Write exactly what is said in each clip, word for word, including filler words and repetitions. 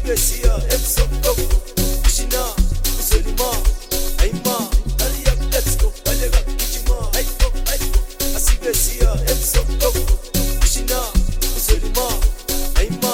Asigasiya emsokko Ishina Usolima Aima Hurry up let's go Balega Kichima Aiko Aiko Asigasiya emsokko Ishina Usolima Aima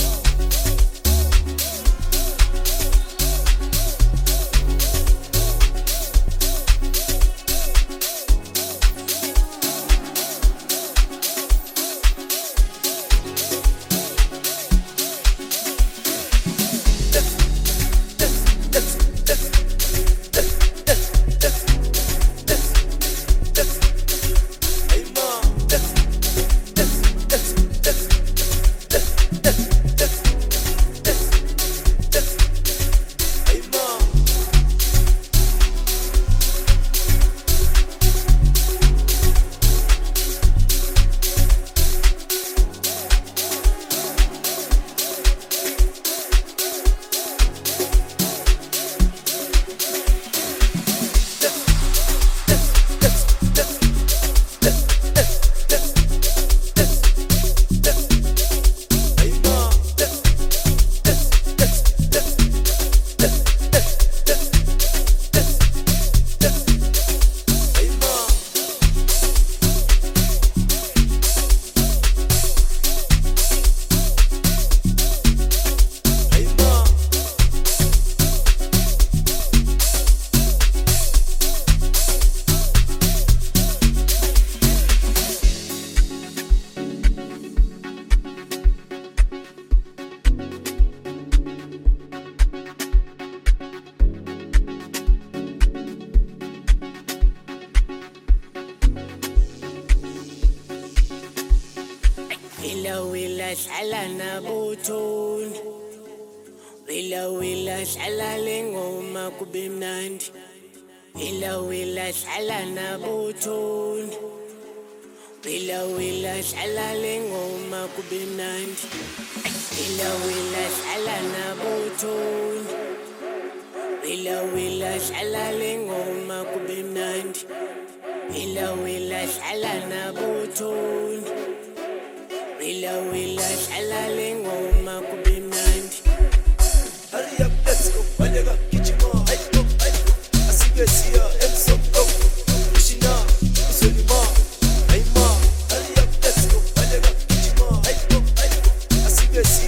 Willa willa hlala nabuthuni Willa willa hlala lengoma kube mnandi Willa willa hlala nabuthuni Willa willa hlala lengoma kube mnandi Willa willa hlala nabuthuni Willa willa hlala lengoma kube mnandi Willa willa hlala nabuthuni Willa willa hlala lengoma kube mnandi Hurry up let's go Balega Kichima Aiko Aiko Asigasiya emsokko Ishina Usolima Aima Hurry up let's go Balega Kichima Aiko Aiko Asigasiya